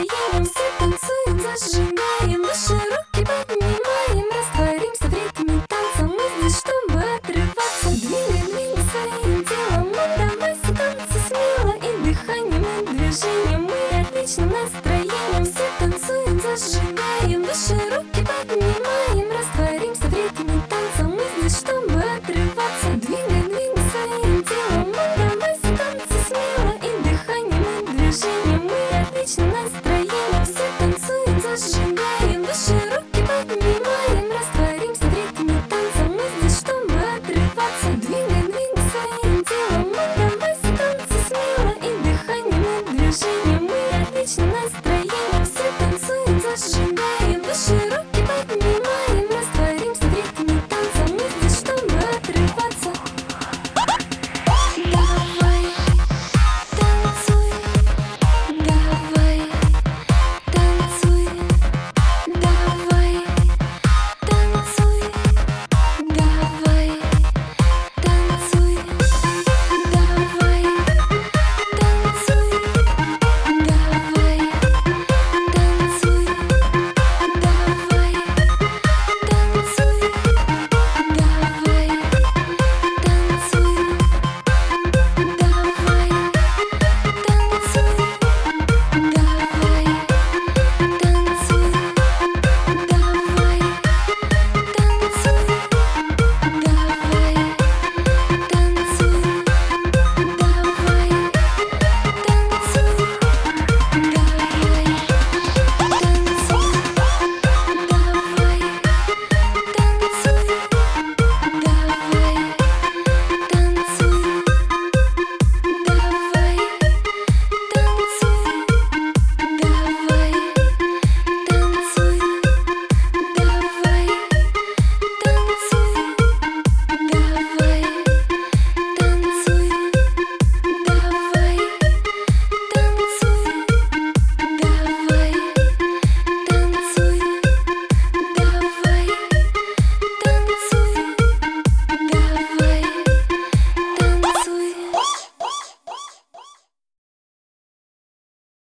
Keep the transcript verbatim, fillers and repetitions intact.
настроением. Все танцуем, зажигаем, наши руки поднимаем, растворимся в ритме танца. Мы здесь, чтобы отрываться. Двигай, двигай своим телом, ну давайся танцы смело. И дыханием, и движением мы отличным настроением. Все танцуем, зажигаем, наши руки поднимаем, растворимся в ритме танца. Мы здесь, чтобы отрываться. Двигай, двигай своим телом, ну давайся танцы смело. И дыханием, и движением мы отличным настроением.